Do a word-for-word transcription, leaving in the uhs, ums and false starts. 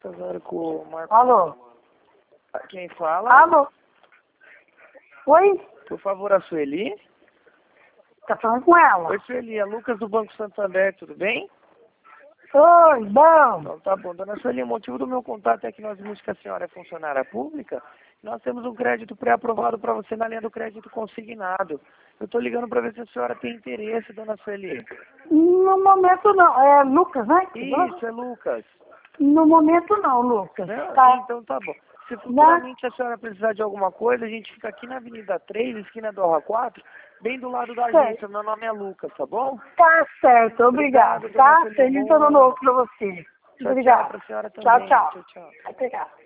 Agora com o Marco. Alô? Quem fala? Alô? Oi? Por favor, a Sueli? Tá falando com ela? Oi, Sueli, é Lucas do Banco Santander, tudo bem? Oi, bom. Então tá bom. Dona Sueli, o motivo do meu contato é que nós vimos que a senhora é funcionária pública. Nós temos um crédito pré-aprovado para você na linha do crédito consignado. Eu tô ligando para ver se a senhora tem interesse, Dona Sueli. No momento não. É Lucas, né? Isso, é Lucas. No momento não, Lucas. Não? Tá. Então tá bom. Se futuramente a senhora precisar de alguma coisa, a gente fica aqui na Avenida três, esquina do Orla quatro, bem do lado da Certo. agência. Meu nome é Lucas, tá bom? Tá certo, obrigado. Obrigado, dona Tá? Sueli. Feliz Bom ano ano. novo pra você. Tchau, tchau Obrigado. pra senhora Tchau, também. tchau. Tchau, tchau. Obrigado.